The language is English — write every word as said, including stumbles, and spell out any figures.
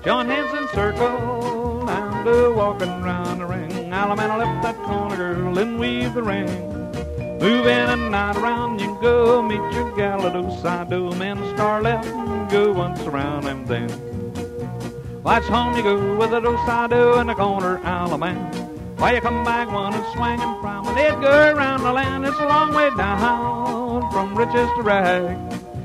Join hands in circle and do walking round the ring. Allemande left that corner, girl, and weave the ring. Move in and out around, you can go meet your gal at do-si-do. Men star left and go once around them then. Lights home you go with a do-si-do in the corner, Allemande. Why you come back one and swinging from an Edgar around the land. It's a long way down from riches to rags.